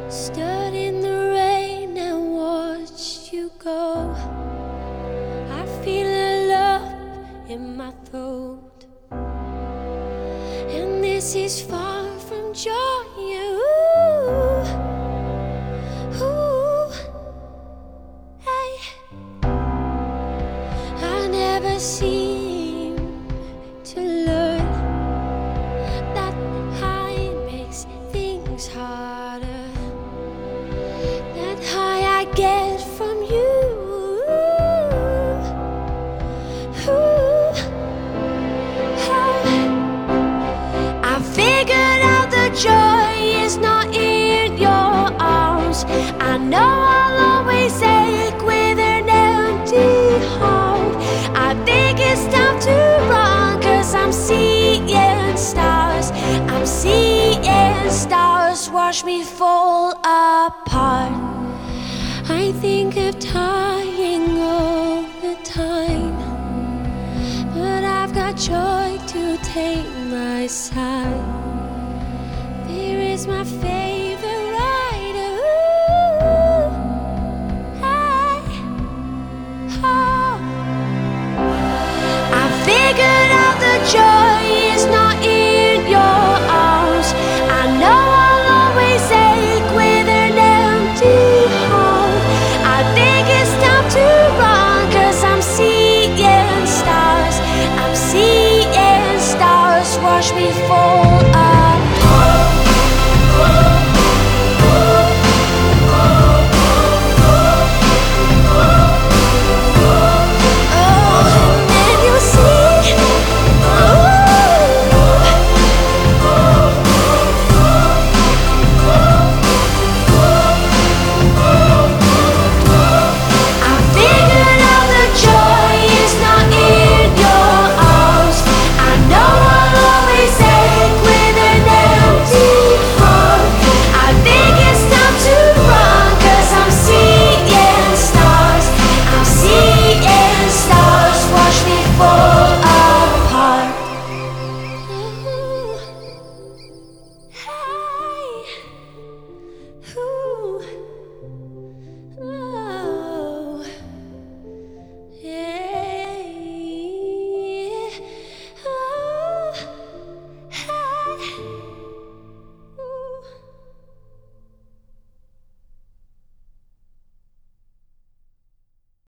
Stood in the rain and watched you go. I feel a lump in my throat, and this is far from joy. Ooh, hey. I never seem to learn that high makes things harder. That high I get from you. Ooh, hey. I figured out the joy is not in your arms. I know I'll always ache with an empty heart. I think it's time to run, 'cause I'm seeing stars. I'm seeing stars watch me fall apart. I think of dying all the time, but I've got joy to take my side. There is my favorite writer. Ooh, hey, oh. I figured out the joy is not in your arms. I know I'll always ache with an empty heart. I think it's time to run, 'cause I'm seeing stars. I'm seeing stars watch me fall